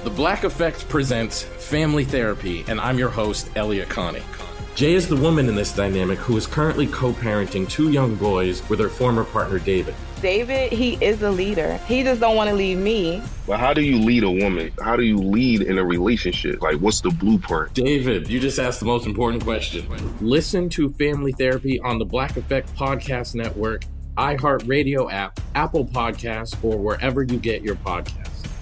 The Black Effect presents Family Therapy, and I'm your host, Elliot Connie. Jay is the woman in this dynamic who is currently co-parenting 2 young boys with her former partner, David. David, he is a leader. He just don't want to leave me. But how do you lead a woman? How do you lead in a relationship? Like, what's the blueprint? David, you just asked the most important question. Listen to Family Therapy on the Black Effect Podcast Network, iHeartRadio app, Apple Podcasts, or wherever you get your podcasts.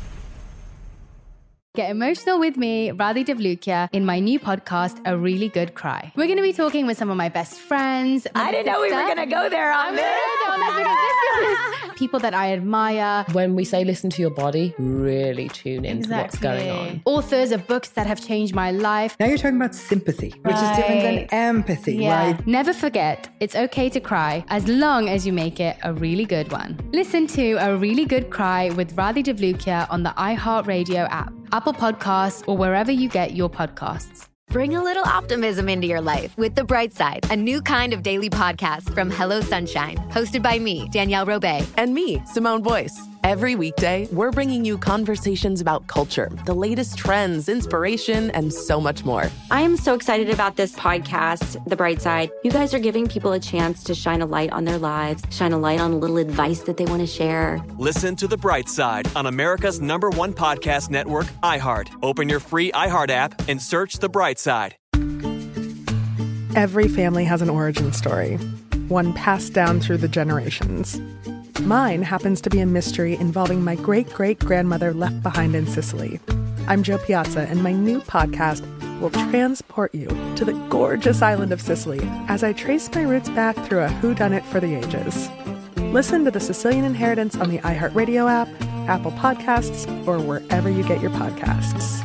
Get emotional with me, Radhi Devlukia, in my new podcast, A Really Good Cry. We're going to be talking with some of my best friends. I didn't know we were going to go there on this. People that I admire. When we say listen to your body, really tune into what's going on. Authors of books that have changed my life. Now you're talking about sympathy, which is different than empathy, right? Never forget, it's okay to cry as long as you make it a really good one. Listen to A Really Good Cry with Radhi Devlukia on the iHeartRadio app, Apple Podcasts, or wherever you get your podcasts. Bring a little optimism into your life with The Bright Side, a new kind of daily podcast from Hello Sunshine, hosted by me, Danielle Robay. And me, Simone Boyce. Every weekday, we're bringing you conversations about culture, the latest trends, inspiration, and so much more. I am so excited about this podcast, The Bright Side. You guys are giving people a chance to shine a light on their lives, shine a light on a little advice that they want to share. Listen to The Bright Side on America's #1 podcast network, iHeart. Open your free iHeart app and search The Bright Side. Every family has an origin story, one passed down through the generations. Mine happens to be a mystery involving my great-great-grandmother left behind in Sicily. I'm Jo Piazza, and my new podcast will transport you to the gorgeous island of Sicily as I trace my roots back through a whodunit for the ages. Listen to The Sicilian Inheritance on the iHeartRadio app, Apple Podcasts, or wherever you get your podcasts.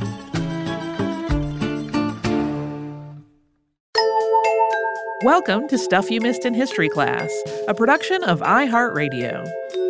Welcome to Stuff You Missed in History Class, a production of iHeartRadio.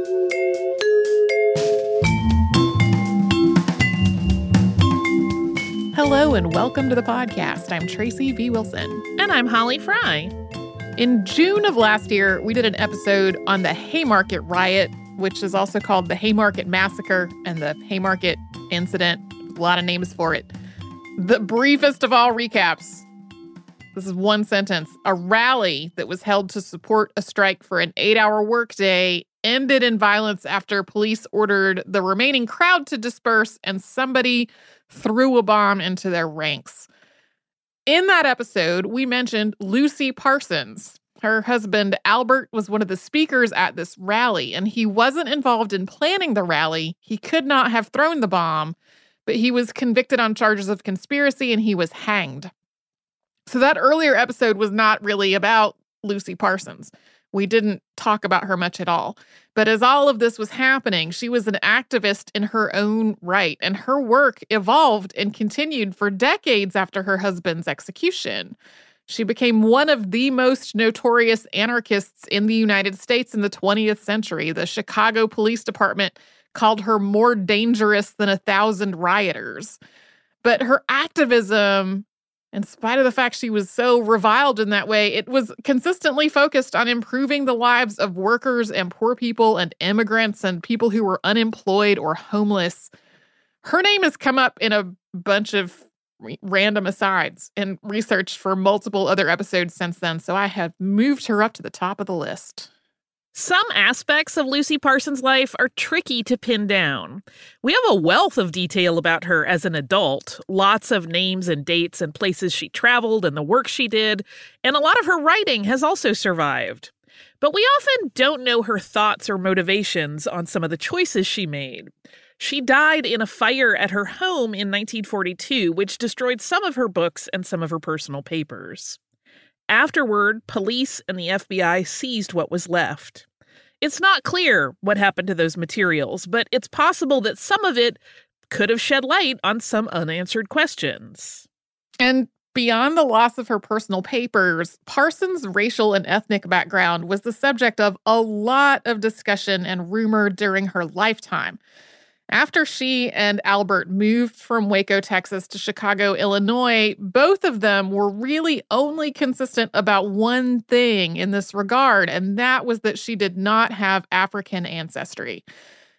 Hello and welcome to the podcast. I'm Tracy V. Wilson. And I'm Holly Fry. In June of last year, we did an episode on the Haymarket Riot, which is also called the Haymarket Massacre and the Haymarket Incident. A lot of names for it. The briefest of all recaps. This is one sentence. A rally that was held to support a strike for an 8-hour workday ended in violence after police ordered the remaining crowd to disperse and somebody threw a bomb into their ranks. In that episode, we mentioned Lucy Parsons. Her husband, Albert, was one of the speakers at this rally, and he wasn't involved in planning the rally. He could not have thrown the bomb, but he was convicted on charges of conspiracy and he was hanged. So that earlier episode was not really about Lucy Parsons. We didn't talk about her much at all. But as all of this was happening, she was an activist in her own right, and her work evolved and continued for decades after her husband's execution. She became one of the most notorious anarchists in the United States in the 20th century. The Chicago Police Department called her more dangerous than 1,000 rioters. But her activism, in spite of the fact she was so reviled in that way, it was consistently focused on improving the lives of workers and poor people and immigrants and people who were unemployed or homeless. Her name has come up in a bunch of random asides and research for multiple other episodes since then, so I have moved her up to the top of the list. Some aspects of Lucy Parsons' life are tricky to pin down. We have a wealth of detail about her as an adult, lots of names and dates and places she traveled and the work she did, and a lot of her writing has also survived. But we often don't know her thoughts or motivations on some of the choices she made. She died in a fire at her home in 1942, which destroyed some of her books and some of her personal papers. Afterward, police and the FBI seized what was left. It's not clear what happened to those materials, but it's possible that some of it could have shed light on some unanswered questions. And beyond the loss of her personal papers, Parsons' racial and ethnic background was the subject of a lot of discussion and rumor during her lifetime. After she and Albert moved from Waco, Texas to Chicago, Illinois, both of them were really only consistent about one thing in this regard, and that was that she did not have African ancestry.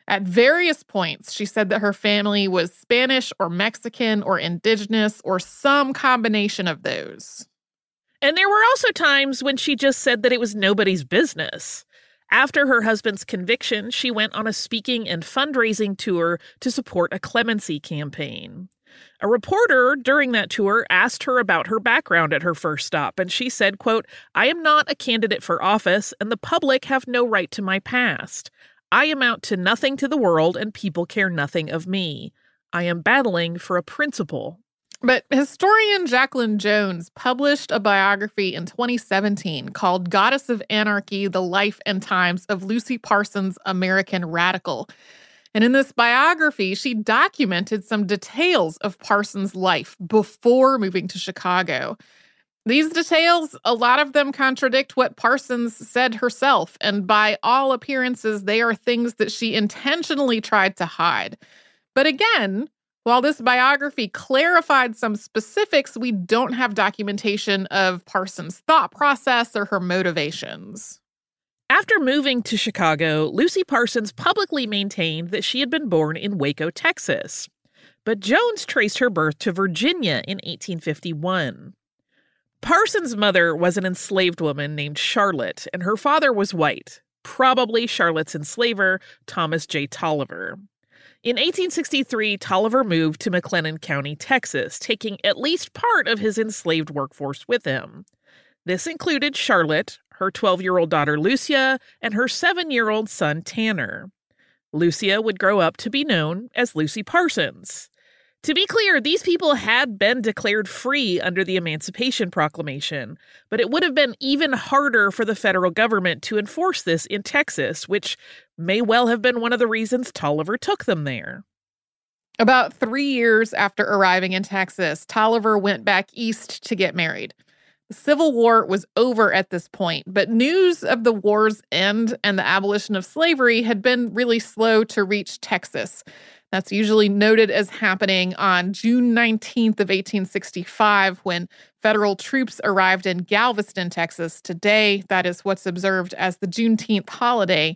At various points, she said that her family was Spanish or Mexican or indigenous or some combination of those. And there were also times when she just said that it was nobody's business. After her husband's conviction, she went on a speaking and fundraising tour to support a clemency campaign. A reporter during that tour asked her about her background at her first stop, and she said, quote, "I am not a candidate for office, and the public have no right to my past. I amount to nothing to the world, and people care nothing of me. I am battling for a principle." But historian Jacqueline Jones published a biography in 2017 called Goddess of Anarchy, The Life and Times of Lucy Parsons, American Radical. And in this biography, she documented some details of Parsons' life before moving to Chicago. These details, a lot of them contradict what Parsons said herself, and by all appearances, they are things that she intentionally tried to hide. But again, while this biography clarified some specifics, we don't have documentation of Parsons' thought process or her motivations. After moving to Chicago, Lucy Parsons publicly maintained that she had been born in Waco, Texas. But Jones traced her birth to Virginia in 1851. Parsons' mother was an enslaved woman named Charlotte, and her father was white, probably Charlotte's enslaver, Thomas J. Tolliver. In 1863, Tolliver moved to McLennan County, Texas, taking at least part of his enslaved workforce with him. This included Charlotte, her 12-year-old daughter Lucia, and her 7-year-old son Tanner. Lucia would grow up to be known as Lucy Parsons. To be clear, these people had been declared free under the Emancipation Proclamation, but it would have been even harder for the federal government to enforce this in Texas, which may well have been one of the reasons Tolliver took them there. About 3 years after arriving in Texas, Tolliver went back east to get married. The Civil War was over at this point, but news of the war's end and the abolition of slavery had been really slow to reach Texas. That's usually noted as happening on June 19th of 1865 when federal troops arrived in Galveston, Texas. Today, that is what's observed as the Juneteenth holiday.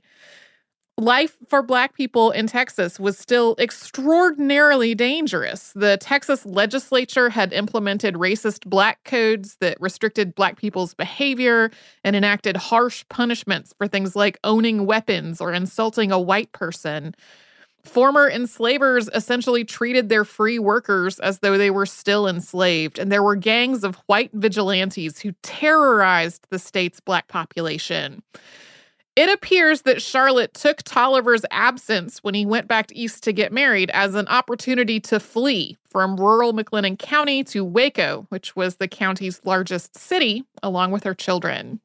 Life for Black people in Texas was still extraordinarily dangerous. The Texas legislature had implemented racist Black codes that restricted Black people's behavior and enacted harsh punishments for things like owning weapons or insulting a white person. Former enslavers essentially treated their free workers as though they were still enslaved, and there were gangs of white vigilantes who terrorized the state's Black population. It appears that Charlotte took Tolliver's absence when he went back east to get married as an opportunity to flee from rural McLennan County to Waco, which was the county's largest city, along with her children.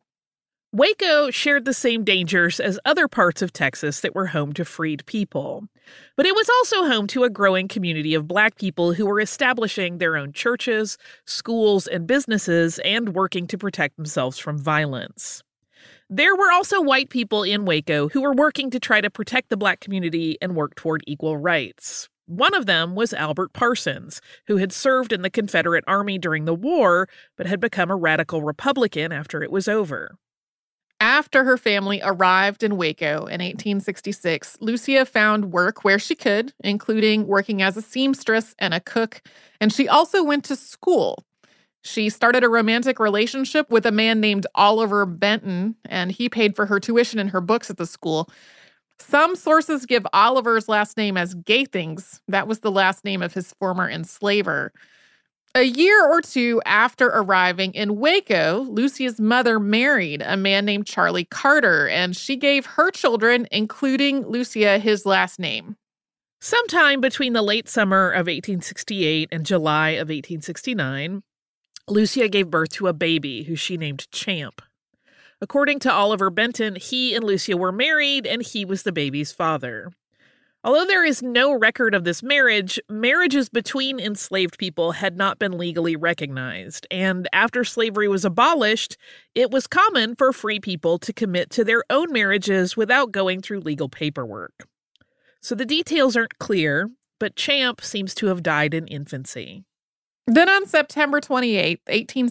Waco shared the same dangers as other parts of Texas that were home to freed people. But it was also home to a growing community of Black people who were establishing their own churches, schools, and businesses and working to protect themselves from violence. There were also white people in Waco who were working to try to protect the Black community and work toward equal rights. One of them was Albert Parsons, who had served in the Confederate Army during the war, but had become a radical Republican after it was over. After her family arrived in Waco in 1866, Lucia found work where she could, including working as a seamstress and a cook, and she also went to school. She started a romantic relationship with a man named Oliver Benton, and he paid for her tuition and her books at the school. Some sources give Oliver's last name as Gathings. That was the last name of his former enslaver. A year or two after arriving in Waco, Lucia's mother married a man named Charlie Carter, and she gave her children, including Lucia, his last name. Sometime between the late summer of 1868 and July of 1869, Lucia gave birth to a baby who she named Champ. According to Oliver Benton, he and Lucia were married, and he was the baby's father. Although there is no record of this marriage, marriages between enslaved people had not been legally recognized, and after slavery was abolished, it was common for free people to commit to their own marriages without going through legal paperwork. So the details aren't clear, but Champ seems to have died in infancy. Then on September 28,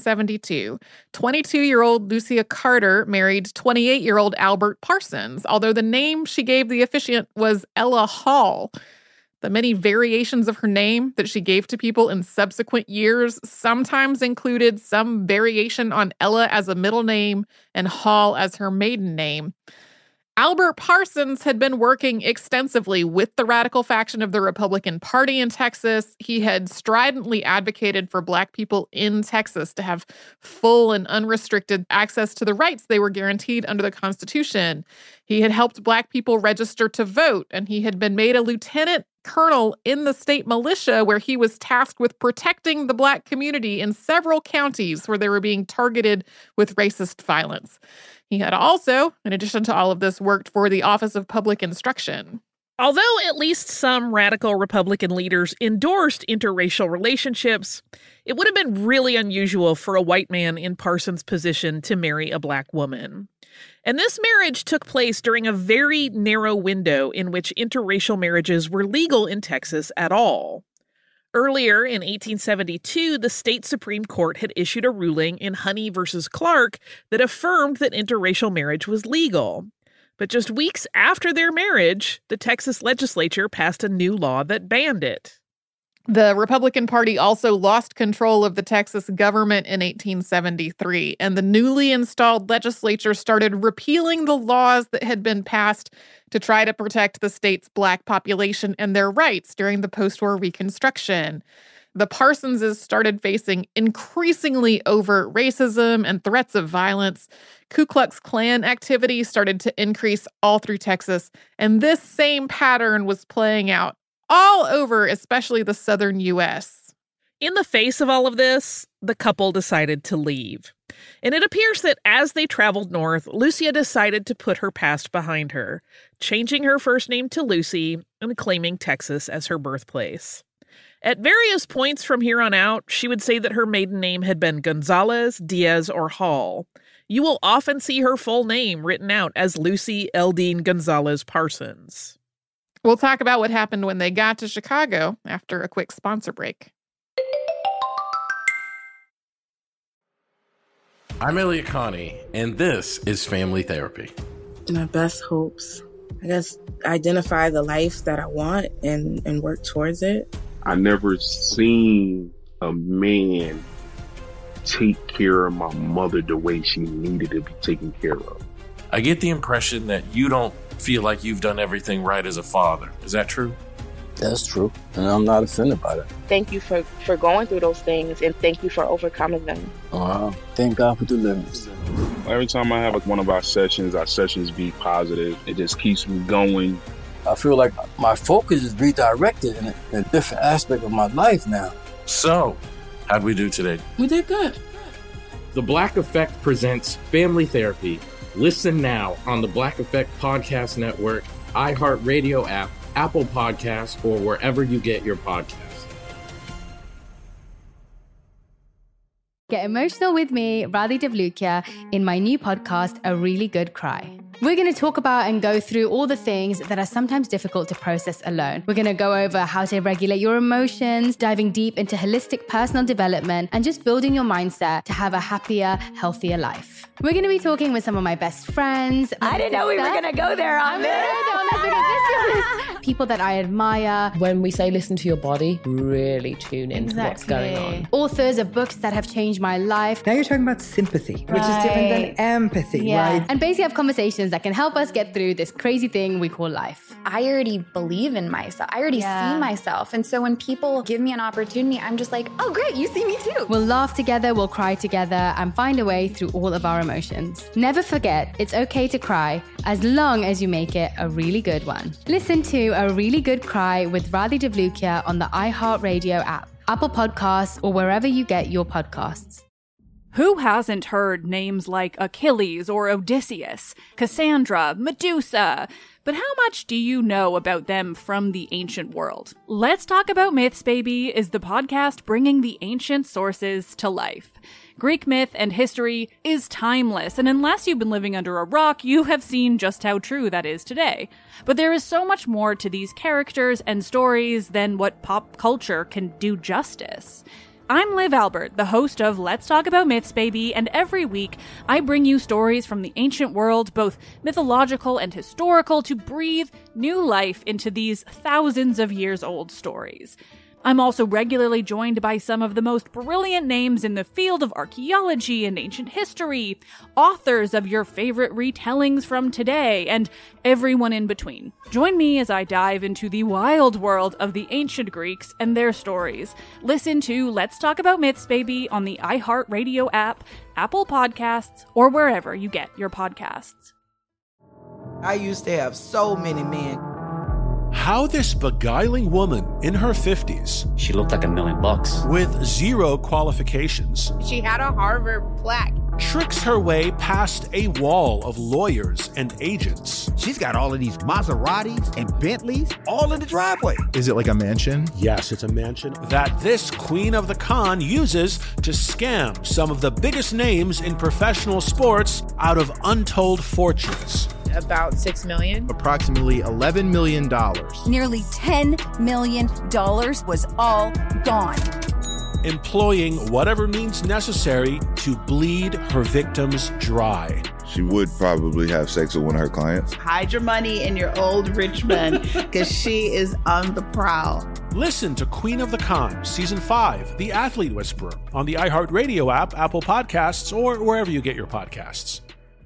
1872, 22-year-old Lucia Carter married 28-year-old Albert Parsons, although the name she gave the officiant was Ella Hall. The many variations of her name that she gave to people in subsequent years sometimes included some variation on Ella as a middle name and Hall as her maiden name. Albert Parsons had been working extensively with the radical faction of the Republican Party in Texas. He had stridently advocated for Black people in Texas to have full and unrestricted access to the rights they were guaranteed under the Constitution. He had helped Black people register to vote, and he had been made a lieutenant colonel in the state militia, where he was tasked with protecting the Black community in several counties where they were being targeted with racist violence. He had also, in addition to all of this, worked for the Office of Public Instruction. Although at least some radical Republican leaders endorsed interracial relationships, it would have been really unusual for a white man in Parsons' position to marry a Black woman. And this marriage took place during a very narrow window in which interracial marriages were legal in Texas at all. Earlier in 1872, the state Supreme Court had issued a ruling in Honey v. Clark that affirmed that interracial marriage was legal. But just weeks after their marriage, the Texas legislature passed a new law that banned it. The Republican Party also lost control of the Texas government in 1873, and the newly installed legislature started repealing the laws that had been passed to try to protect the state's Black population and their rights during the post-war Reconstruction. The Parsonses started facing increasingly overt racism and threats of violence. Ku Klux Klan activity started to increase all through Texas, and this same pattern was playing out all over, especially the southern U.S. In the face of all of this, the couple decided to leave. And it appears that as they traveled north, Lucia decided to put her past behind her, changing her first name to Lucy and claiming Texas as her birthplace. At various points from here on out, she would say that her maiden name had been Gonzalez, Diaz, or Hall. You will often see her full name written out as Lucy Eldine Gonzalez Parsons. We'll talk about what happened when they got to Chicago after a quick sponsor break. I'm Elliot Connie, and this is Family Therapy. My best hopes, I guess, identify the life that I want and work towards it. I never seen a man take care of my mother the way she needed to be taken care of. I get the impression that you don't feel like you've done everything right as a father. Is that true? That's true, and I'm not offended by that. Thank you for going through those things, and thank you for overcoming them. Wow. Thank God for deliverance. Every time I have one of our sessions be positive. It just keeps me going. I feel like my focus is redirected in a different aspect of my life now. So, how'd we do today? We did good. The Black Effect presents Family Therapy. Listen now on the Black Effect Podcast Network, iHeartRadio app, Apple Podcasts, or wherever you get your podcasts. Get emotional with me, Radhi Devlukia, in my new podcast, A Really Good Cry. We're going to talk about and go through all the things that are sometimes difficult to process alone. We're going to go over how to regulate your emotions, diving deep into holistic personal development, and just building your mindset to have a happier, healthier life. We're going to be talking with some of my best friends. I didn't know we were going to go there on this. People that I admire. When we say listen to your body, really tune into what's going on. Authors of books that have changed my life. Now you're talking about sympathy, which is different than empathy, right? And basically have conversations that can help us get through this crazy thing we call life. I already believe in myself. I already see myself. And so when people give me an opportunity, I'm just like, oh, great, you see me too. We'll laugh together, we'll cry together, and find a way through all of our emotions. Never forget, it's okay to cry, as long as you make it a really good one. Listen to A Really Good Cry with Radhi Devlukia on the iHeartRadio app, Apple Podcasts, or wherever you get your podcasts. Who hasn't heard names like Achilles or Odysseus, Cassandra, Medusa? But how much do you know about them from the ancient world? Let's Talk About Myths, Baby is the podcast bringing the ancient sources to life. Greek myth and history is timeless, and unless you've been living under a rock, you have seen just how true that is today. But there is so much more to these characters and stories than what pop culture can do justice. I'm Liv Albert, the host of Let's Talk About Myths, Baby, and every week I bring you stories from the ancient world, both mythological and historical, to breathe new life into these thousands of years old stories. I'm also regularly joined by some of the most brilliant names in the field of archaeology and ancient history, authors of your favorite retellings from today, and everyone in between. Join me as I dive into the wild world of the ancient Greeks and their stories. Listen to Let's Talk About Myths, Baby on the iHeartRadio app, Apple Podcasts, or wherever you get your podcasts. I used to have so many men. How this beguiling woman in her 50s, she looked like $1 million, with 0 qualifications, she had a Harvard plaque, tricks her way past a wall of lawyers and agents. She's got all of these Maseratis and Bentleys all in the driveway. Is it like a mansion? Yes, it's a mansion that this queen of the con uses to scam some of the biggest names in professional sports out of untold fortunes. About $6 million. Approximately $11 million. Nearly $10 million was all gone. Employing whatever means necessary to bleed her victims dry. She would probably have sex with one of her clients. Hide your money in your old rich man, because she is on the prowl. Listen to Queen of the Con, Season 5, The Athlete Whisperer, on the iHeartRadio app, Apple Podcasts, or wherever you get your podcasts.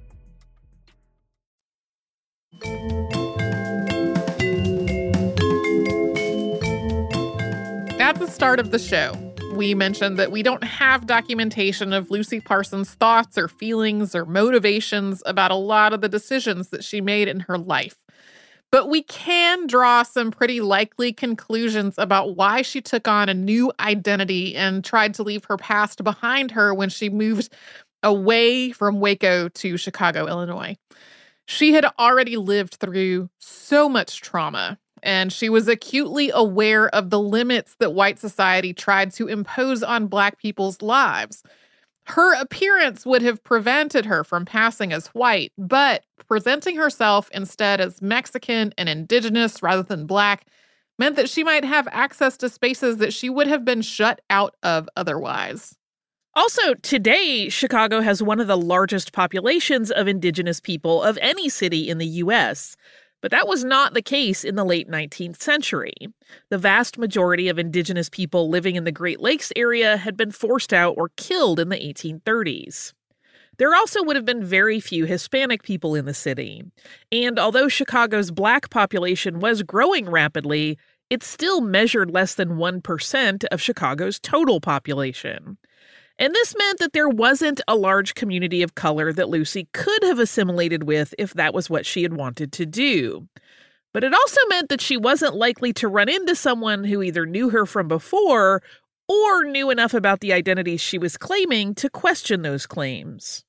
At the start of the show, we mentioned that we don't have documentation of Lucy Parsons' thoughts or feelings or motivations about a lot of the decisions that she made in her life. But we can draw some pretty likely conclusions about why she took on a new identity and tried to leave her past behind her when she moved away from Waco to Chicago, Illinois. She had already lived through so much trauma, and she was acutely aware of the limits that white society tried to impose on Black people's lives. Her appearance would have prevented her from passing as white, but presenting herself instead as Mexican and indigenous rather than Black meant that she might have access to spaces that she would have been shut out of otherwise. Also, today, Chicago has one of the largest populations of indigenous people of any city in the U.S., but that was not the case in the late 19th century. The vast majority of indigenous people living in the Great Lakes area had been forced out or killed in the 1830s. There also would have been very few Hispanic people in the city, and although Chicago's Black population was growing rapidly, it still measured less than 1% of Chicago's total population. And this meant that there wasn't a large community of color that Lucy could have assimilated with if that was what she had wanted to do. But it also meant that she wasn't likely to run into someone who either knew her from before or knew enough about the identities she was claiming to question those claims.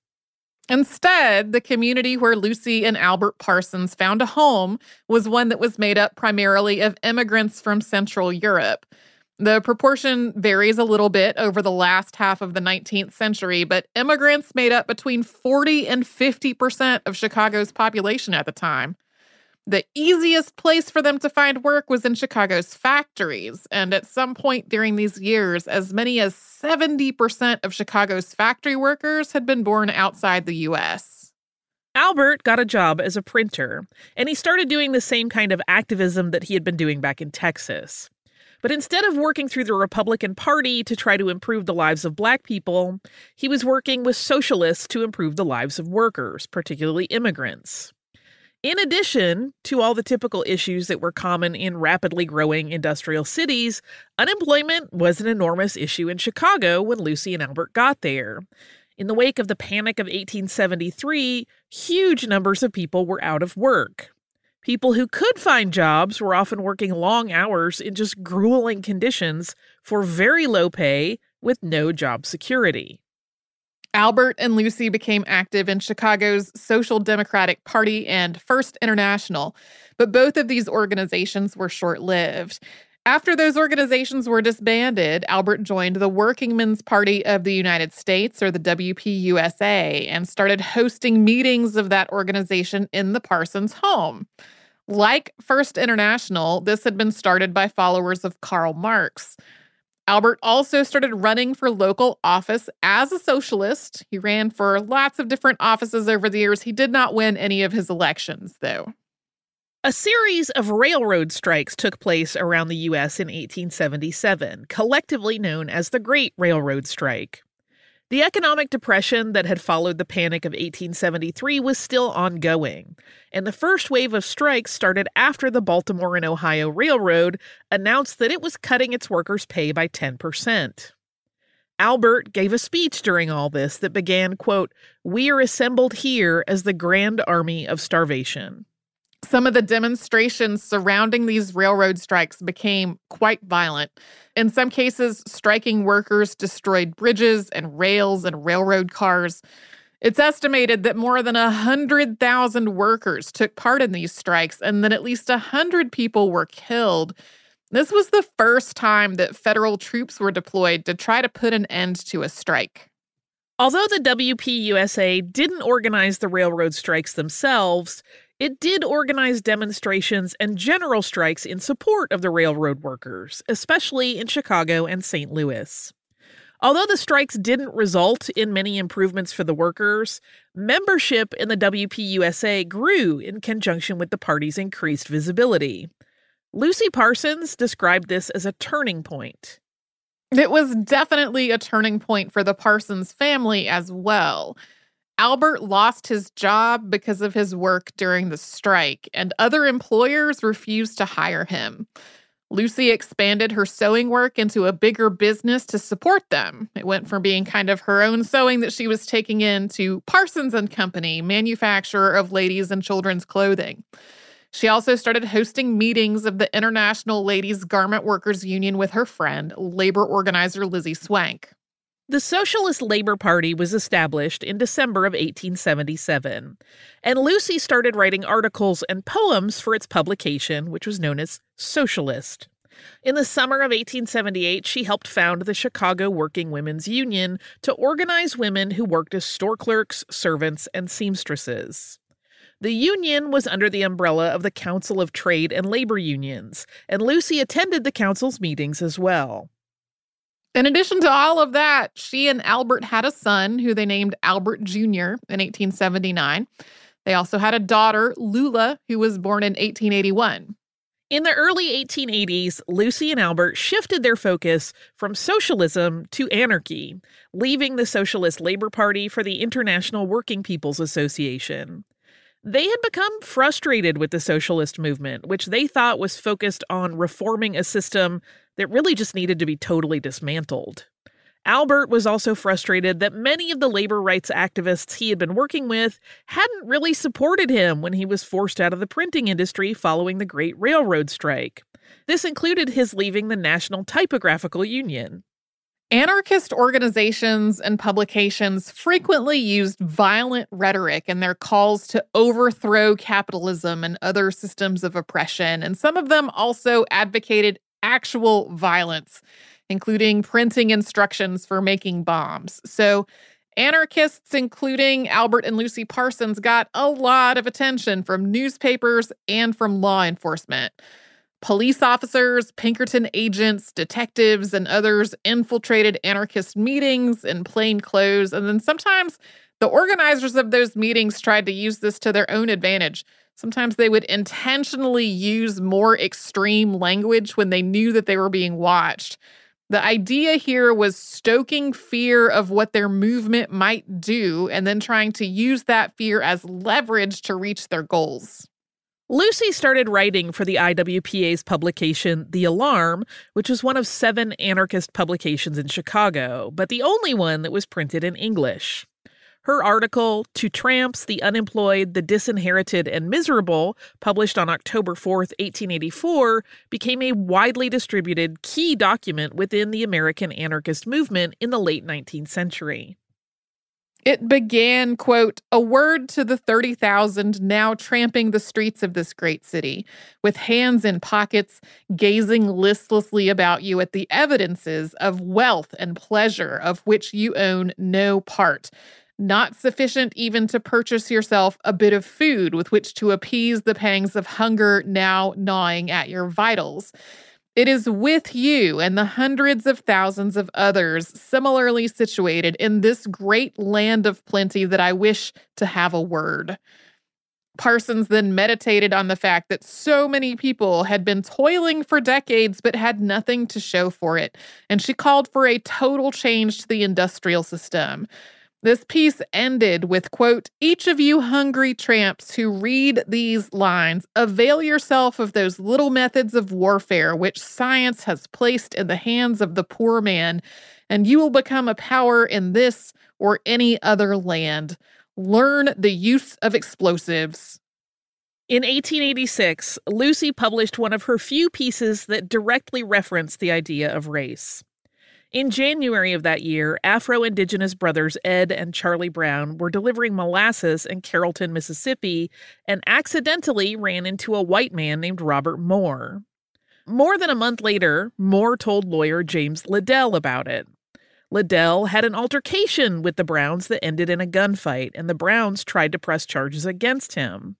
Instead, the community where Lucy and Albert Parsons found a home was one that was made up primarily of immigrants from Central Europe. The proportion varies a little bit over the last half of the 19th century, but immigrants made up between 40 and 50% of Chicago's population at the time. The easiest place for them to find work was in Chicago's factories, and at some point during these years, as many as 70% of Chicago's factory workers had been born outside the U.S. Albert got a job as a printer, and he started doing the same kind of activism that he had been doing back in Texas. But instead of working through the Republican Party to try to improve the lives of Black people, he was working with socialists to improve the lives of workers, particularly immigrants. In addition to all the typical issues that were common in rapidly growing industrial cities, unemployment was an enormous issue in Chicago when Lucy and Albert got there. In the wake of the Panic of 1873, huge numbers of people were out of work. People who could find jobs were often working long hours in just grueling conditions for very low pay with no job security. Albert and Lucy became active in Chicago's Social Democratic Party and First International, but both of these organizations were short-lived. After those organizations were disbanded, Albert joined the Working Men's Party of the United States, or the WPUSA, and started hosting meetings of that organization in the Parsons home. Like First International, this had been started by followers of Karl Marx. Albert also started running for local office as a socialist. He ran for lots of different offices over the years. He did not win any of his elections, though. A series of railroad strikes took place around the U.S. in 1877, collectively known as the Great Railroad Strike. The economic depression that had followed the Panic of 1873 was still ongoing, and the first wave of strikes started after the Baltimore and Ohio Railroad announced that it was cutting its workers' pay by 10%. Albert gave a speech during all this that began, quote, "We are assembled here as the grand army of starvation." Some of the demonstrations surrounding these railroad strikes became quite violent. In some cases, striking workers destroyed bridges and rails and railroad cars. It's estimated that more than 100,000 workers took part in these strikes, and that at least 100 people were killed. This was the first time that federal troops were deployed to try to put an end to a strike. Although the WPUSA didn't organize the railroad strikes themselves, it did organize demonstrations and general strikes in support of the railroad workers, especially in Chicago and St. Louis. Although the strikes didn't result in many improvements for the workers, membership in the WPUSA grew in conjunction with the party's increased visibility. Lucy Parsons described this as a turning point. It was definitely a turning point for the Parsons family as well. Albert lost his job because of his work during the strike, and other employers refused to hire him. Lucy expanded her sewing work into a bigger business to support them. It went from being kind of her own sewing that she was taking in to Parsons & Company, manufacturer of ladies' and children's clothing. She also started hosting meetings of the International Ladies Garment Workers Union with her friend, labor organizer Lizzie Swank. The Socialist Labor Party was established in December of 1877, and Lucy started writing articles and poems for its publication, which was known as Socialist. In the summer of 1878, she helped found the Chicago Working Women's Union to organize women who worked as store clerks, servants, and seamstresses. The union was under the umbrella of the Council of Trade and Labor Unions, and Lucy attended the council's meetings as well. In addition to all of that, she and Albert had a son who they named Albert Jr. in 1879. They also had a daughter, Lula, who was born in 1881. In the early 1880s, Lucy and Albert shifted their focus from socialism to anarchy, leaving the Socialist Labor Party for the International Working People's Association. They had become frustrated with the socialist movement, which they thought was focused on reforming a system that really just needed to be totally dismantled. Albert was also frustrated that many of the labor rights activists he had been working with hadn't really supported him when he was forced out of the printing industry following the Great Railroad Strike. This included his leaving the National Typographical Union. Anarchist organizations and publications frequently used violent rhetoric in their calls to overthrow capitalism and other systems of oppression, and some of them also advocated actual violence, including printing instructions for making bombs. So anarchists, including Albert and Lucy Parsons, got a lot of attention from newspapers and from law enforcement. Police officers, Pinkerton agents, detectives, and others infiltrated anarchist meetings in plain clothes, and then sometimes the organizers of those meetings tried to use this to their own advantage. Sometimes they would intentionally use more extreme language when they knew that they were being watched. The idea here was stoking fear of what their movement might do and then trying to use that fear as leverage to reach their goals. Lucy started writing for the IWPA's publication, The Alarm, which was one of 7 anarchist publications in Chicago, but the only one that was printed in English. Her article, To Tramps, the Unemployed, the Disinherited, and Miserable, published on October 4th, 1884, became a widely distributed key document within the American anarchist movement in the late 19th century. It began, quote, a word to the 30,000 now tramping the streets of this great city, with hands in pockets, gazing listlessly about you at the evidences of wealth and pleasure of which you own no part, not sufficient even to purchase yourself a bit of food with which to appease the pangs of hunger now gnawing at your vitals. It is with you and the hundreds of thousands of others similarly situated in this great land of plenty that I wish to have a word. Parsons then meditated on the fact that so many people had been toiling for decades but had nothing to show for it, and she called for a total change to the industrial system. This piece ended with, quote, "Each of you hungry tramps who read these lines, avail yourself of those little methods of warfare which science has placed in the hands of the poor man, and you will become a power in this or any other land. Learn the use of explosives." In 1886, Lucy published one of her few pieces that directly referenced the idea of race. In January of that year, Afro-Indigenous brothers Ed and Charlie Brown were delivering molasses in Carrollton, Mississippi, and accidentally ran into a white man named Robert Moore. More than a month later, Moore told lawyer James Liddell about it. Liddell had an altercation with the Browns that ended in a gunfight, and the Browns tried to press charges against him.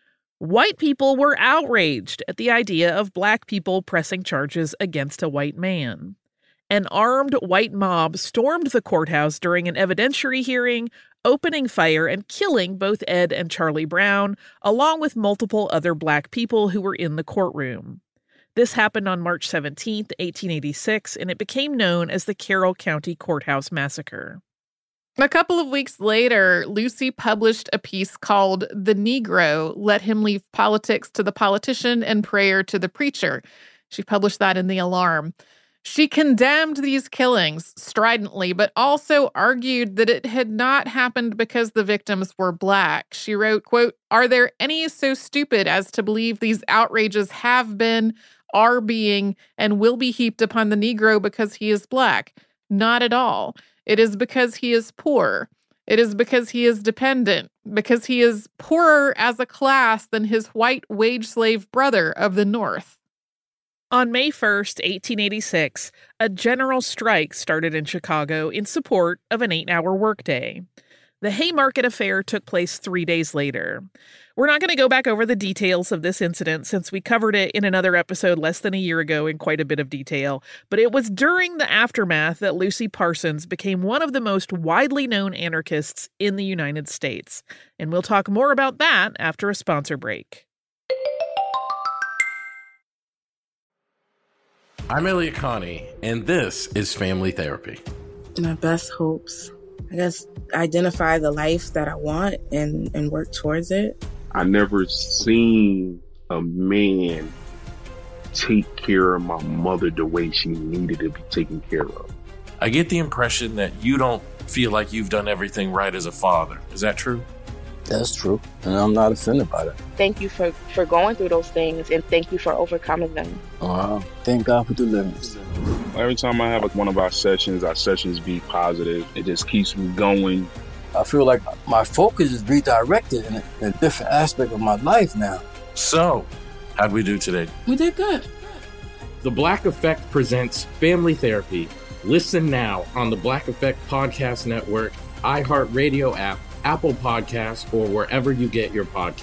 White people were outraged at the idea of black people pressing charges against a white man. An armed white mob stormed the courthouse during an evidentiary hearing, opening fire and killing both Ed and Charlie Brown, along with multiple other black people who were in the courtroom. This happened on March 17, 1886, and it became known as the Carroll County Courthouse Massacre. A couple of weeks later, Lucy published a piece called "The Negro, Let Him Leave Politics to the Politician and Prayer to the Preacher." She published that in the Alarm. She condemned these killings stridently, but also argued that it had not happened because the victims were black. She wrote, quote, "Are there any so stupid as to believe these outrages have been, are being, and will be heaped upon the Negro because he is black? Not at all. It is because he is poor. It is because he is dependent, because he is poorer as a class than his white wage slave brother of the North." On May 1st, 1886, a general strike started in Chicago in support of an 8-hour workday. The Haymarket affair took place 3 days later. We're not going to go back over the details of this incident since we covered it in another episode less than a year ago in quite a bit of detail, but it was during the aftermath that Lucy Parsons became one of the most widely known anarchists in the United States. And we'll talk more about that after a sponsor break. I'm Elliot Connie, and this is Family Therapy. My best hopes, I guess, identify the life that I want and work towards it. I never seen a man take care of my mother the way she needed to be taken care of. I get the impression that you don't feel like you've done everything right as a father. Is that true? That's true, and I'm not offended by that. Thank you for going through those things, and thank you for overcoming them. Wow. Thank God for deliverance. Every time I have one of our sessions be positive. It just keeps me going. I feel like my focus is redirected in a different aspect of my life now. So, how'd we do today? We did good. The Black Effect presents Family Therapy. Listen now on the Black Effect Podcast Network, iHeartRadio app, Apple Podcasts, or wherever you get your podcasts.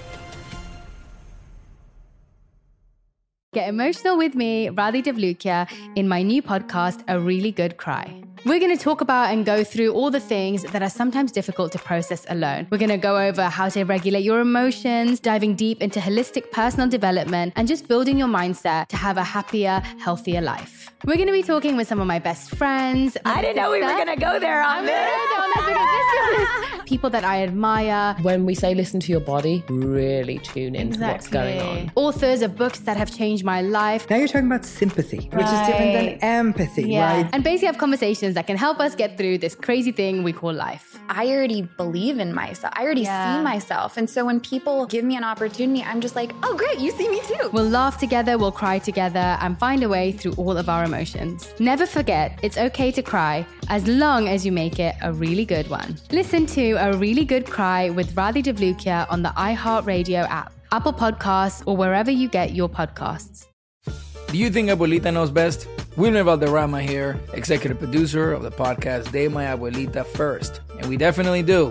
Get emotional with me, Radhi Devlukia, in my new podcast, A Really Good Cry. We're going to talk about and go through all the things that are sometimes difficult to process alone. We're going to go over how to regulate your emotions, diving deep into holistic personal development, and just building your mindset to have a happier, healthier life. We're going to be talking with some of my best friends. I didn't know we were going to go there on this. People that I admire. When we say listen to your body, really tune into what's going on. Authors of books that have changed my life. Now you're talking about sympathy, which is different than empathy, right? And basically have conversations that can help us get through this crazy thing we call life. I already believe in myself. I already see myself. And so when people give me an opportunity, I'm just like, oh, great, you see me too. We'll laugh together, we'll cry together, and find a way through all of our emotions. Never forget, it's okay to cry, as long as you make it a really good one. Listen to A Really Good Cry with Radhi Devlukia on the iHeartRadio app, Apple Podcasts, or wherever you get your podcasts. Do you think Abuelita knows best? Wilmer Valderrama here, executive producer of the podcast De My Abuelita First. And we definitely do.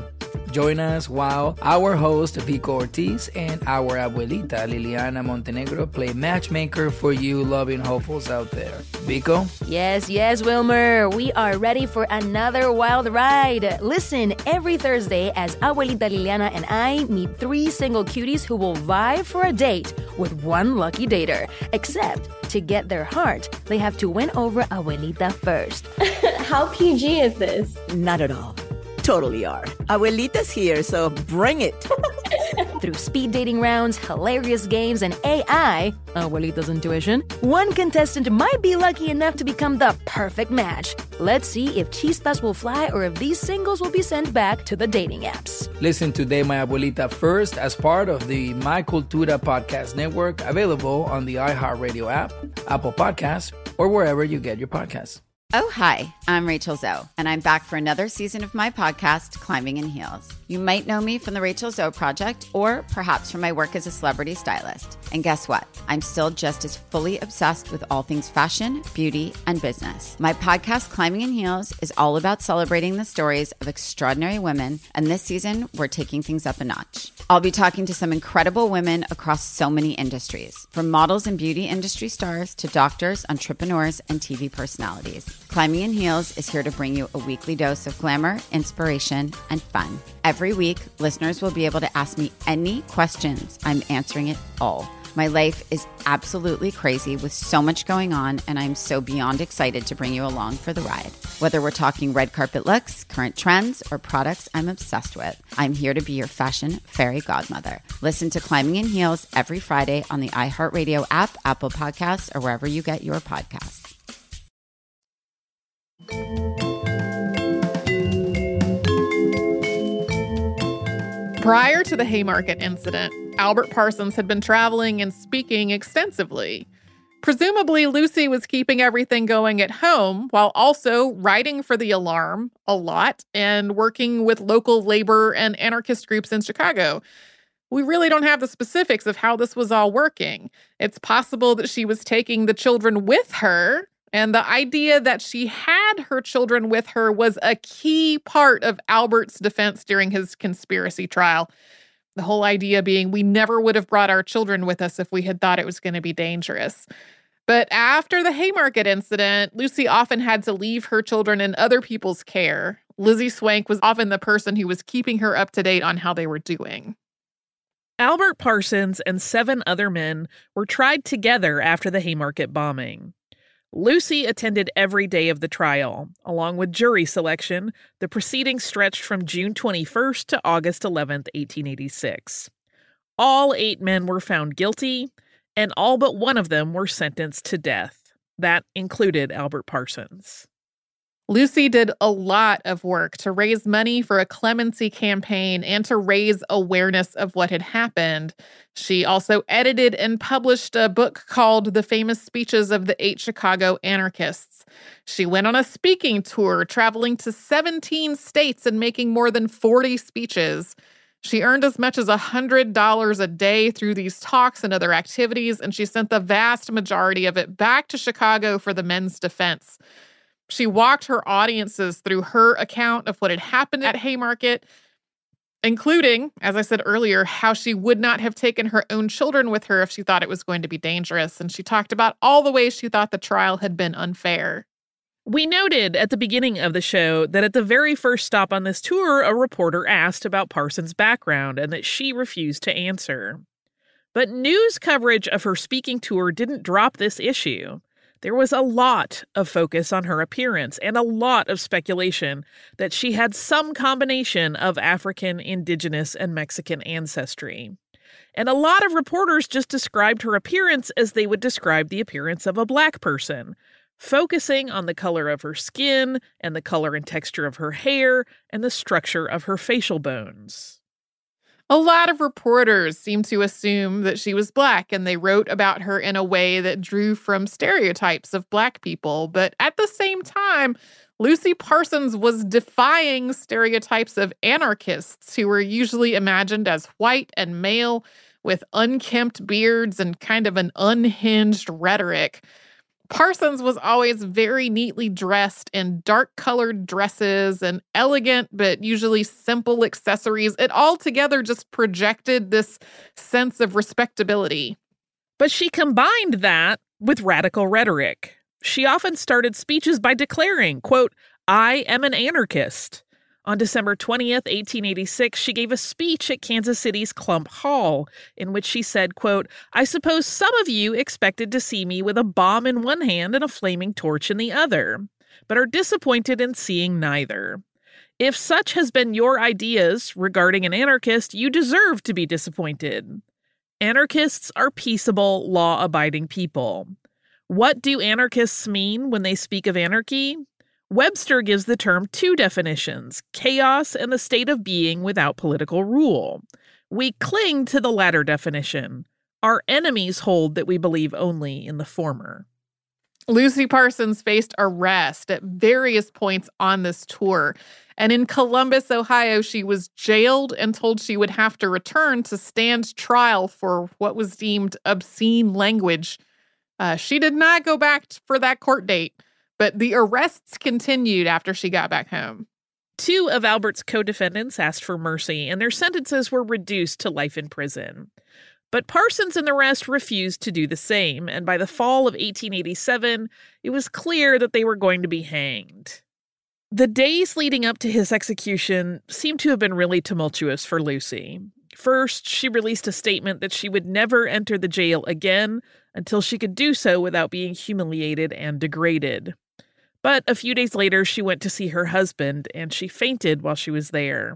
Join us while our host Vico Ortiz and our abuelita Liliana Montenegro play matchmaker for you loving hopefuls out there. Vico? Yes, Wilmer. We are ready for another wild ride. Listen every Thursday as abuelita Liliana and I meet 3 single cuties who will vie for a date with one lucky dater. Except to get their heart, they have to win over abuelita first. How PG is this? Not at all. Totally are. Abuelita's here, so bring it. Through speed dating rounds, hilarious games, and AI, abuelita's intuition, one contestant might be lucky enough to become the perfect match. Let's see if chispas will fly or if these singles will be sent back to the dating apps. Listen to De My Abuelita first as part of the My Cultura podcast network, available on the iHeartRadio app, Apple Podcasts, or wherever you get your podcasts. Oh, hi, I'm Rachel Zoe, and I'm back for another season of my podcast, Climbing in Heels. You might know me from the Rachel Zoe Project, or perhaps from my work as a celebrity stylist. And guess what? I'm still just as fully obsessed with all things fashion, beauty, and business. My podcast, Climbing in Heels, is all about celebrating the stories of extraordinary women, and this season, we're taking things up a notch. I'll be talking to some incredible women across so many industries, from models and beauty industry stars to doctors, entrepreneurs, and TV personalities. Climbing in Heels is here to bring you a weekly dose of glamour, inspiration, and fun. Every week, listeners will be able to ask me any questions. I'm answering it all. My life is absolutely crazy with so much going on, and I'm so beyond excited to bring you along for the ride. Whether we're talking red carpet looks, current trends, or products I'm obsessed with, I'm here to be your fashion fairy godmother. Listen to Climbing in Heels every Friday on the iHeartRadio app, Apple Podcasts, or wherever you get your podcasts. Prior to the Haymarket incident, Albert Parsons had been traveling and speaking extensively. Presumably, Lucy was keeping everything going at home while also writing for The Alarm a lot and working with local labor and anarchist groups in Chicago. We really don't have the specifics of how this was all working. It's possible that she was taking the children with her, and the idea that she had her children with her was a key part of Albert's defense during his conspiracy trial. The whole idea being we never would have brought our children with us if we had thought it was going to be dangerous. But after the Haymarket incident, Lucy often had to leave her children in other people's care. Lizzie Swank was often the person who was keeping her up to date on how they were doing. Albert Parsons and 7 other men were tried together after the Haymarket bombing. Lucy attended every day of the trial. Along with jury selection, the proceedings stretched from June 21st to August 11th, 1886. All 8 men were found guilty, and all but one of them were sentenced to death. That included Albert Parsons. Lucy did a lot of work to raise money for a clemency campaign and to raise awareness of what had happened. She also edited and published a book called The Famous Speeches of the 8 Chicago Anarchists. She went on a speaking tour, traveling to 17 states and making more than 40 speeches. She earned as much as $100 a day through these talks and other activities, and she sent the vast majority of it back to Chicago for the men's defense. She walked her audiences through her account of what had happened at Haymarket, including, as I said earlier, how she would not have taken her own children with her if she thought it was going to be dangerous. And she talked about all the ways she thought the trial had been unfair. We noted at the beginning of the show that at the very first stop on this tour, a reporter asked about Parsons' background and that she refused to answer. But news coverage of her speaking tour didn't drop this issue. There was a lot of focus on her appearance and a lot of speculation that she had some combination of African, indigenous, and Mexican ancestry. And a lot of reporters just described her appearance as they would describe the appearance of a Black person, focusing on the color of her skin and the color and texture of her hair and the structure of her facial bones. A lot of reporters seemed to assume that she was Black, and they wrote about her in a way that drew from stereotypes of Black people. But at the same time, Lucy Parsons was defying stereotypes of anarchists who were usually imagined as white and male with unkempt beards and kind of an unhinged rhetoric. Parsons was always very neatly dressed in dark-colored dresses and elegant but usually simple accessories. It all together just projected this sense of respectability. But she combined that with radical rhetoric. She often started speeches by declaring, quote, "I am an anarchist." On December 20th, 1886, she gave a speech at Kansas City's Clump Hall, in which she said, quote, "I suppose some of you expected to see me with a bomb in one hand and a flaming torch in the other, but are disappointed in seeing neither. If such has been your ideas regarding an anarchist, you deserve to be disappointed. Anarchists are peaceable, law-abiding people. What do anarchists mean when they speak of anarchy? Webster gives the term two definitions: chaos and the state of being without political rule. We cling to the latter definition. Our enemies hold that we believe only in the former." Lucy Parsons faced arrest at various points on this tour. And in Columbus, Ohio, she was jailed and told she would have to return to stand trial for what was deemed obscene language. She did not go back for that court date. But the arrests continued after she got back home. Two of Albert's co-defendants asked for mercy, and their sentences were reduced to life in prison. But Parsons and the rest refused to do the same, and by the fall of 1887, it was clear that they were going to be hanged. The days leading up to his execution seemed to have been really tumultuous for Lucy. First, she released a statement that she would never enter the jail again until she could do so without being humiliated and degraded. But a few days later, she went to see her husband, and she fainted while she was there.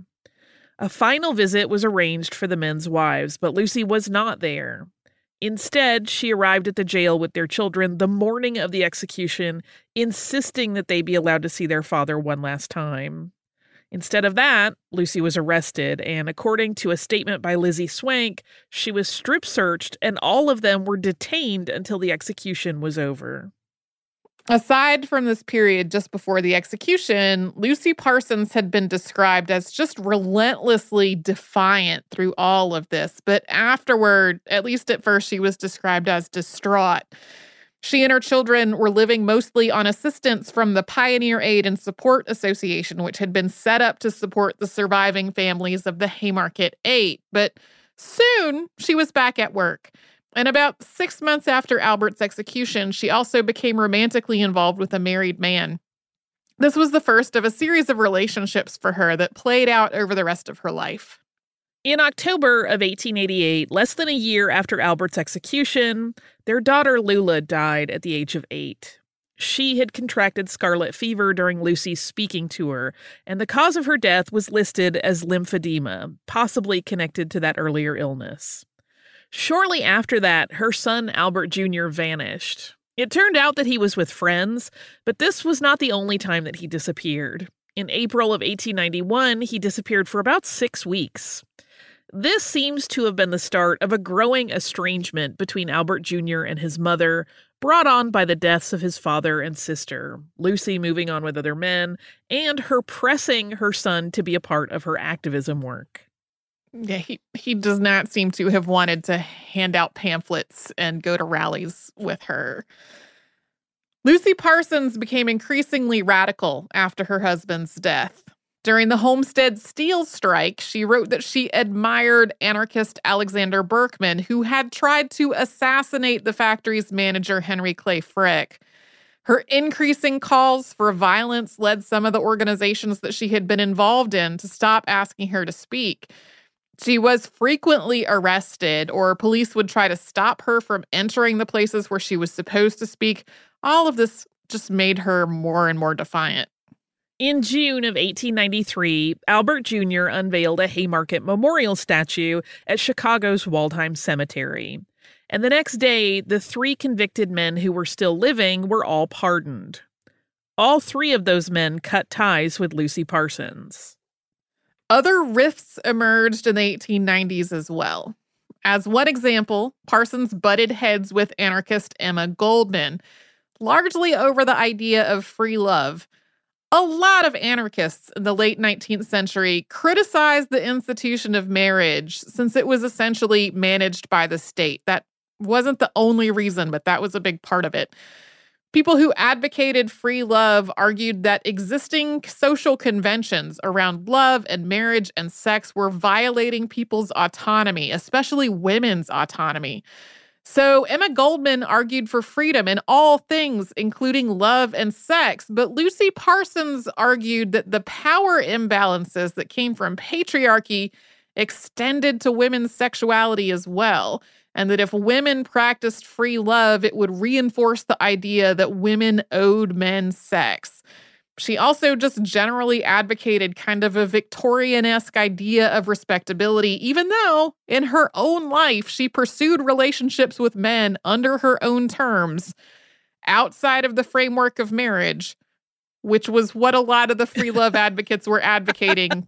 A final visit was arranged for the men's wives, but Lucy was not there. Instead, she arrived at the jail with their children the morning of the execution, insisting that they be allowed to see their father one last time. Instead of that, Lucy was arrested, and according to a statement by Lizzie Swank, she was strip-searched, and all of them were detained until the execution was over. Aside from this period just before the execution, Lucy Parsons had been described as just relentlessly defiant through all of this. But afterward, at least at first, she was described as distraught. She and her children were living mostly on assistance from the Pioneer Aid and Support Association, which had been set up to support the surviving families of the Haymarket 8. But soon, she was back at work. And about 6 months after Albert's execution, she also became romantically involved with a married man. This was the first of a series of relationships for her that played out over the rest of her life. In October of 1888, less than a year after Albert's execution, their daughter Lula died at the age of 8. She had contracted scarlet fever during Lucy's speaking tour, and the cause of her death was listed as lymphedema, possibly connected to that earlier illness. Shortly after that, her son Albert Jr. vanished. It turned out that he was with friends, but this was not the only time that he disappeared. In April of 1891, he disappeared for about 6 weeks. This seems to have been the start of a growing estrangement between Albert Jr. and his mother, brought on by the deaths of his father and sister, Lucy moving on with other men, and her pressing her son to be a part of her activism work. Yeah, he does not seem to have wanted to hand out pamphlets and go to rallies with her. Lucy Parsons became increasingly radical after her husband's death. During the Homestead Steel Strike, she wrote that she admired anarchist Alexander Berkman, who had tried to assassinate the factory's manager, Henry Clay Frick. Her increasing calls for violence led some of the organizations that she had been involved in to stop asking her to speak. She was frequently arrested, or police would try to stop her from entering the places where she was supposed to speak. All of this just made her more and more defiant. In June of 1893, Albert Jr. unveiled a Haymarket memorial statue at Chicago's Waldheim Cemetery. And the next day, the 3 convicted men who were still living were all pardoned. All 3 of those men cut ties with Lucy Parsons. Other rifts emerged in the 1890s as well. As one example, Parsons butted heads with anarchist Emma Goldman, largely over the idea of free love. A lot of anarchists in the late 19th century criticized the institution of marriage since it was essentially managed by the state. That wasn't the only reason, but that was a big part of it. People who advocated free love argued that existing social conventions around love and marriage and sex were violating people's autonomy, especially women's autonomy. So Emma Goldman argued for freedom in all things, including love and sex. But Lucy Parsons argued that the power imbalances that came from patriarchy extended to women's sexuality as well, and that if women practiced free love, it would reinforce the idea that women owed men sex. She also just generally advocated kind of a Victorian-esque idea of respectability, even though in her own life she pursued relationships with men under her own terms, outside of the framework of marriage, which was what a lot of the free love advocates were advocating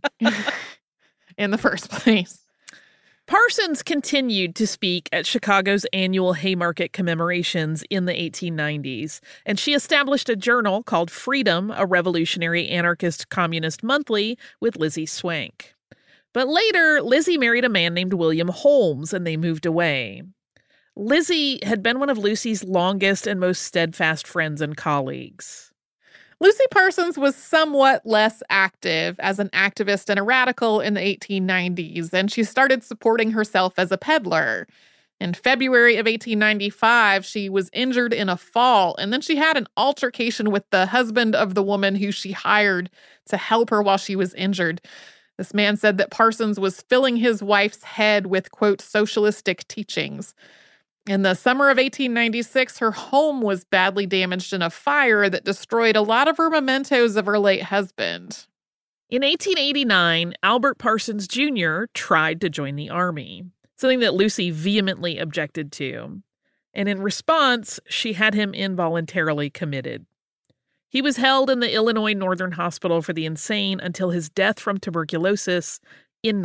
in the first place. Parsons continued to speak at Chicago's annual Haymarket commemorations in the 1890s, and she established a journal called Freedom, a revolutionary anarchist communist monthly, with Lizzie Swank. But later, Lizzie married a man named William Holmes, and they moved away. Lizzie had been one of Lucy's longest and most steadfast friends and colleagues. Lucy Parsons was somewhat less active as an activist and a radical in the 1890s, and she started supporting herself as a peddler. In February of 1895, she was injured in a fall, and then she had an altercation with the husband of the woman who she hired to help her while she was injured. This man said that Parsons was filling his wife's head with, quote, socialistic teachings. In the summer of 1896, her home was badly damaged in a fire that destroyed a lot of her mementos of her late husband. In 1889, Albert Parsons Jr. tried to join the Army, something that Lucy vehemently objected to. And in response, she had him involuntarily committed. He was held in the Illinois Northern Hospital for the Insane until his death from tuberculosis in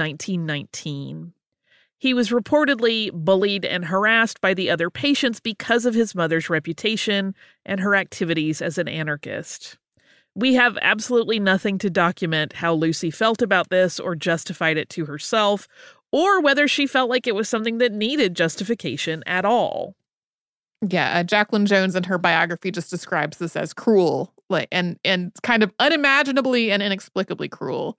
1919. He was reportedly bullied and harassed by the other patients because of his mother's reputation and her activities as an anarchist. We have absolutely nothing to document how Lucy felt about this or justified it to herself, or whether she felt like it was something that needed justification at all. Yeah, Jacqueline Jones in her biography just describes this as cruel, and kind of unimaginably and inexplicably cruel.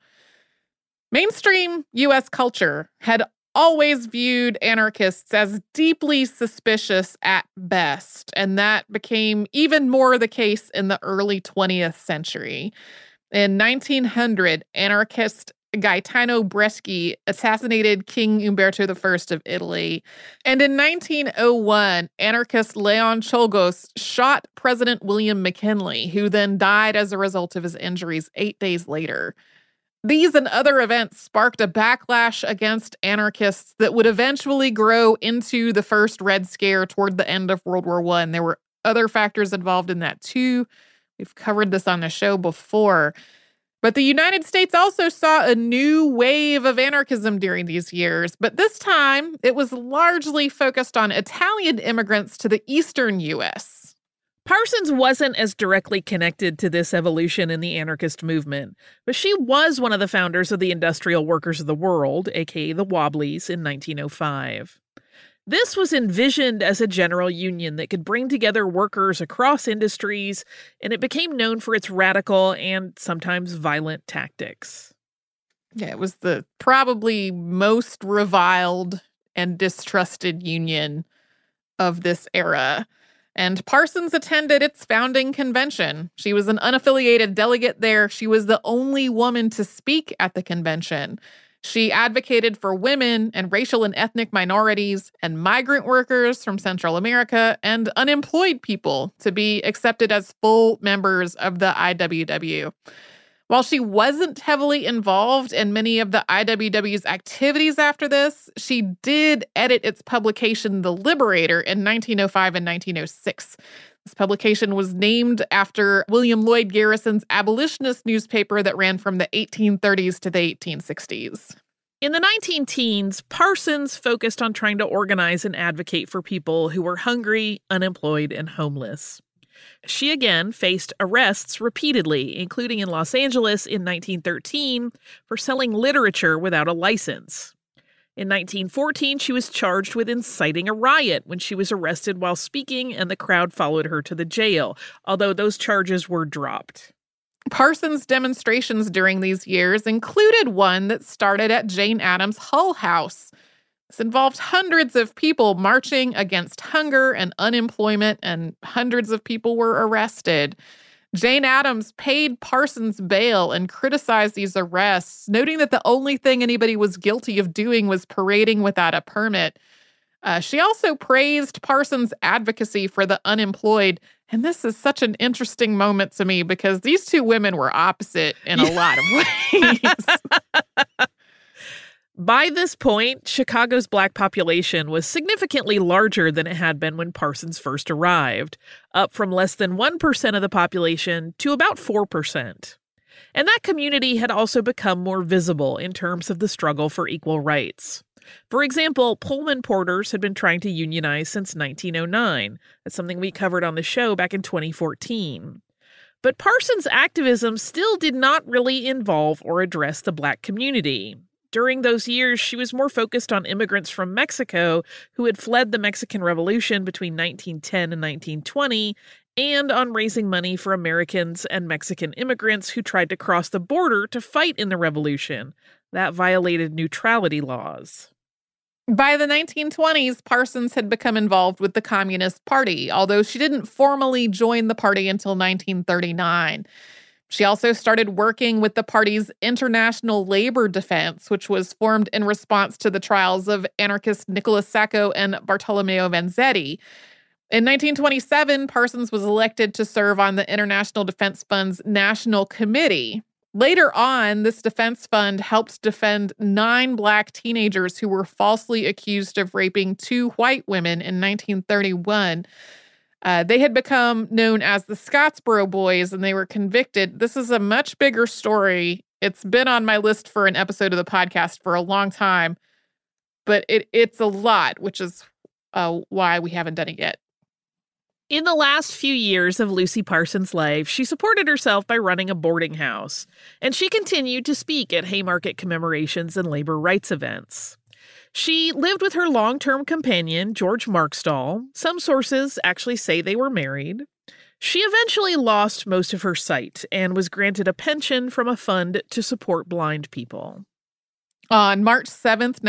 Mainstream U.S. culture had always viewed anarchists as deeply suspicious at best, and that became even more the case in the early 20th century. In 1900, anarchist Gaetano Bresci assassinated King Umberto I of Italy. And in 1901, anarchist Leon Czolgosz shot President William McKinley, who then died as a result of his injuries 8 days later. These and other events sparked a backlash against anarchists that would eventually grow into the first Red Scare toward the end of World War I. There were other factors involved in that too. We've covered this on the show before. But the United States also saw a new wave of anarchism during these years. But this time, it was largely focused on Italian immigrants to the eastern U.S. Parsons wasn't as directly connected to this evolution in the anarchist movement, but she was one of the founders of the Industrial Workers of the World, aka the Wobblies, in 1905. This was envisioned as a general union that could bring together workers across industries, and it became known for its radical and sometimes violent tactics. Yeah, it was the probably most reviled and distrusted union of this era. And Parsons attended its founding convention. She was an unaffiliated delegate there. She was the only woman to speak at the convention. She advocated for women and racial and ethnic minorities and migrant workers from Central America and unemployed people to be accepted as full members of the IWW. While she wasn't heavily involved in many of the IWW's activities after this, she did edit its publication, The Liberator, in 1905 and 1906. This publication was named after William Lloyd Garrison's abolitionist newspaper that ran from the 1830s to the 1860s. In the 19-teens, Parsons focused on trying to organize and advocate for people who were hungry, unemployed, and homeless. She again faced arrests repeatedly, including in Los Angeles in 1913 for selling literature without a license. In 1914, she was charged with inciting a riot when she was arrested while speaking, and the crowd followed her to the jail, although those charges were dropped. Parsons' demonstrations during these years included one that started at Jane Addams' Hull House. This involved hundreds of people marching against hunger and unemployment, and hundreds of people were arrested. Jane Addams paid Parsons bail and criticized these arrests, noting that the only thing anybody was guilty of doing was parading without a permit. She also praised Parsons' advocacy for the unemployed. And this is such an interesting moment to me because these two women were opposite in a lot of ways. By this point, Chicago's Black population was significantly larger than it had been when Parsons first arrived, up from less than 1% of the population to about 4%. And that community had also become more visible in terms of the struggle for equal rights. For example, Pullman porters had been trying to unionize since 1909. That's something we covered on the show back in 2014. But Parsons' activism still did not really involve or address the Black community. During those years, she was more focused on immigrants from Mexico who had fled the Mexican Revolution between 1910 and 1920, and on raising money for Americans and Mexican immigrants who tried to cross the border to fight in the revolution. That violated neutrality laws. By the 1920s, Parsons had become involved with the Communist Party, although she didn't formally join the party until 1939. She also started working with the party's International Labor Defense, which was formed in response to the trials of anarchist Nicholas Sacco and Bartolomeo Vanzetti. In 1927, Parsons was elected to serve on the International Defense Fund's National Committee. Later on, this defense fund helped defend 9 Black teenagers who were falsely accused of raping 2 white women in 1931. They had become known as the Scottsboro Boys, and they were convicted. This is a much bigger story. It's been on my list for an episode of the podcast for a long time, but it's a lot, which is why we haven't done it yet. In the last few years of Lucy Parsons' life, she supported herself by running a boarding house, and she continued to speak at Haymarket commemorations and labor rights events. She lived with her long-term companion, George Markstall. Some sources actually say they were married. She eventually lost most of her sight and was granted a pension from a fund to support blind people. On March 7th,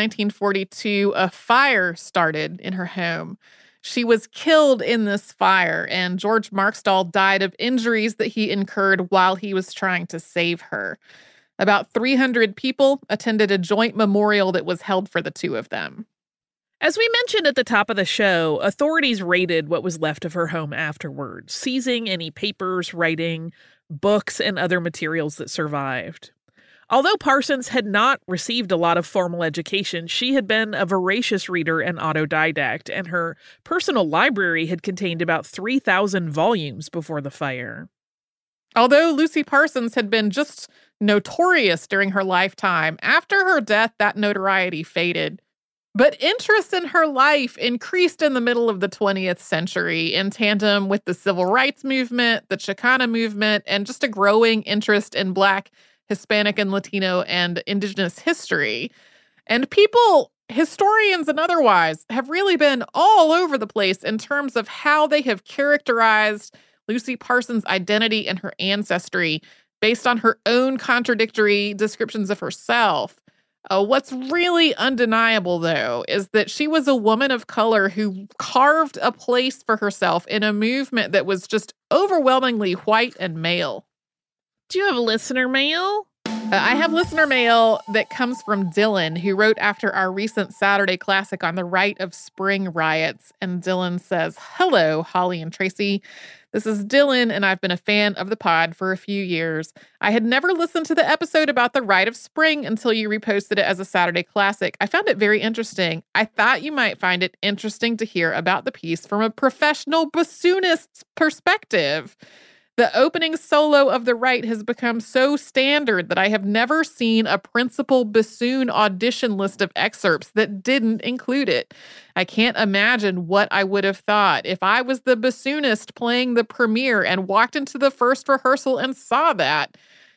1942, a fire started in her home. She was killed in this fire, and George Markstall died of injuries that he incurred while he was trying to save her. About 300 people attended a joint memorial that was held for the two of them. As we mentioned at the top of the show, authorities raided what was left of her home afterwards, seizing any papers, writing, books, and other materials that survived. Although Parsons had not received a lot of formal education, she had been a voracious reader and autodidact, and her personal library had contained about 3,000 volumes before the fire. Although Lucy Parsons had been just notorious during her lifetime, after her death, that notoriety faded. But interest in her life increased in the middle of the 20th century in tandem with the civil rights movement, the Chicana movement, and just a growing interest in Black, Hispanic, and Latino and Indigenous history. And people, historians and otherwise, have really been all over the place in terms of how they have characterized Lucy Parsons' identity and her ancestry based on her own contradictory descriptions of herself. What's really undeniable, though, is that she was a woman of color who carved a place for herself in a movement that was just overwhelmingly white and male. Do you have listener mail? I have listener mail that comes from Dylan, who wrote after our recent Saturday Classic on the Rite of Spring riots. And Dylan says, "Hello, Holly and Tracy. This is Dylan, and I've been a fan of the pod for a few years. I had never listened to the episode about the Rite of Spring until you reposted it as a Saturday Classic. I found it very interesting. I thought you might find it interesting to hear about the piece from a professional bassoonist's perspective. The opening solo of the rite has become so standard that I have never seen a principal bassoon audition list of excerpts that didn't include it. I can't imagine what I would have thought if I was the bassoonist playing the premiere and walked into the first rehearsal and saw that.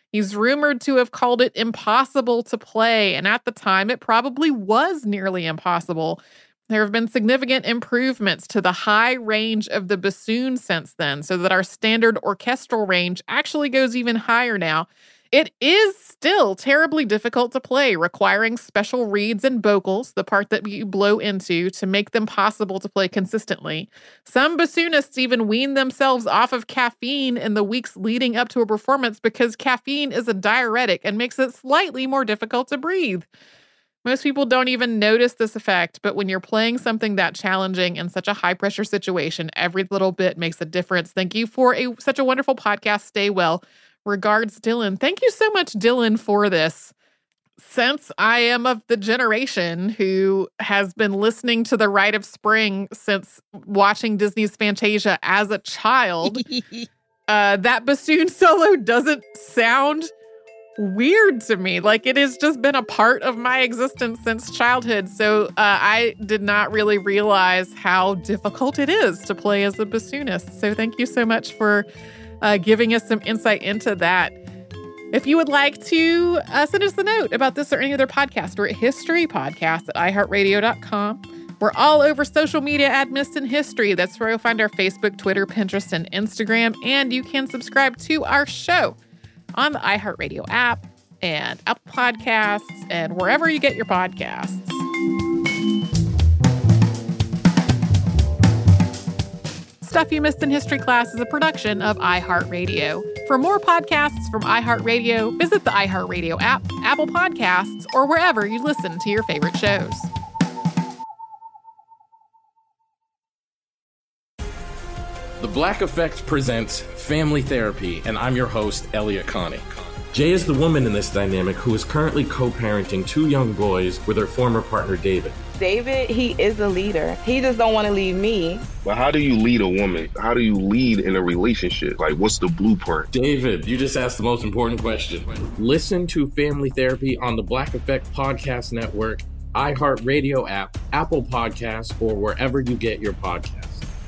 He's rumored to have called it impossible to play, and at the time, it probably was nearly impossible. There have been significant improvements to the high range of the bassoon since then, so that our standard orchestral range actually goes even higher now. It is still terribly difficult to play, requiring special reeds and vocals, the part that you blow into, to make them possible to play consistently. Some bassoonists even wean themselves off of caffeine in the weeks leading up to a performance because caffeine is a diuretic and makes it slightly more difficult to breathe. Most people don't even notice this effect, but when you're playing something that challenging in such a high-pressure situation, every little bit makes a difference. Thank you for such a wonderful podcast. Stay well. Regards, Dylan. Thank you so much, Dylan, for this. Since I am of the generation who has been listening to The Rite of Spring since watching Disney's Fantasia as a child, that bassoon solo doesn't sound weird to me. Like, it has just been a part of my existence since childhood. So I did not really realize how difficult it is to play as a bassoonist. So thank you so much for giving us some insight into that. If you would like to send us a note about this or any other podcast, we're at historypodcast@iheartradio.com. We're all over social media at Missed in History. That's where you'll find our Facebook, Twitter, Pinterest, and Instagram. And you can subscribe to our show on the iHeartRadio app and Apple Podcasts and wherever you get your podcasts. Stuff You Missed in History Class is a production of iHeartRadio. For more podcasts from iHeartRadio, visit the iHeartRadio app, Apple Podcasts, or wherever you listen to your favorite shows. The Black Effect presents Family Therapy, and I'm your host, Elliot Connie. Jay is the woman in this dynamic who is currently co-parenting 2 young boys with her former partner, David. David, he is a leader. He just don't want to leave me. But how do you lead a woman? How do you lead in a relationship? Like, what's the blueprint? David, you just asked the most important question. Listen to Family Therapy on the Black Effect Podcast Network, iHeartRadio app, Apple Podcasts, or wherever you get your podcasts.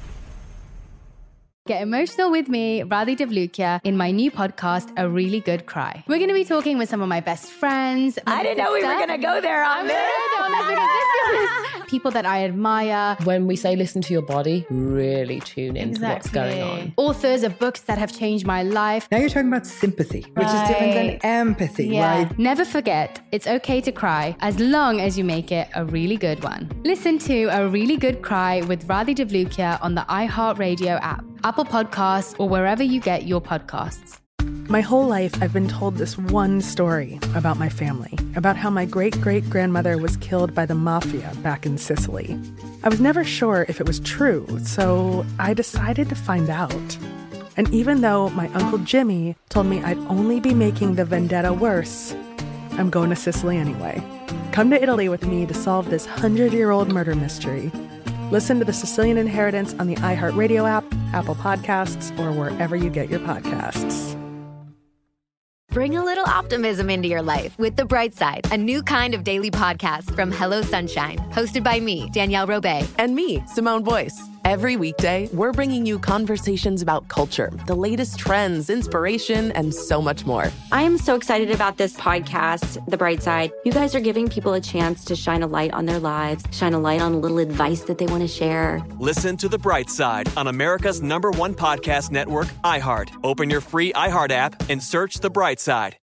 Get emotional with me, Radhi Devlukia, in my new podcast, A Really Good Cry. We're going to be talking with some of my best friends. I didn't know we were going to go there on this. People that I admire. When we say listen to your body, really tune into what's going on. Authors of books that have changed my life. Now you're talking about sympathy, which is different than empathy, right? Never forget, it's okay to cry as long as you make it a really good one. Listen to A Really Good Cry with Radhi Devlukia on the iHeartRadio app, Apple Podcasts, or wherever you get your podcasts. My whole life, I've been told this one story about my family, about how my great-great-grandmother was killed by the mafia back in Sicily. I was never sure if it was true, so I decided to find out. And even though my Uncle Jimmy told me I'd only be making the vendetta worse, I'm going to Sicily anyway. Come to Italy with me to solve this 100-year-old murder mystery. Listen to The Sicilian Inheritance on the iHeartRadio app, Apple Podcasts, or wherever you get your podcasts. Bring a little optimism into your life with The Bright Side, a new kind of daily podcast from Hello Sunshine, hosted by me, Danielle Robay. And me, Simone Boyce. Every weekday, we're bringing you conversations about culture, the latest trends, inspiration, and so much more. I am so excited about this podcast, The Bright Side. You guys are giving people a chance to shine a light on their lives, shine a light on a little advice that they want to share. Listen to The Bright Side on America's #1 podcast network, iHeart. Open your free iHeart app and search The Bright Side.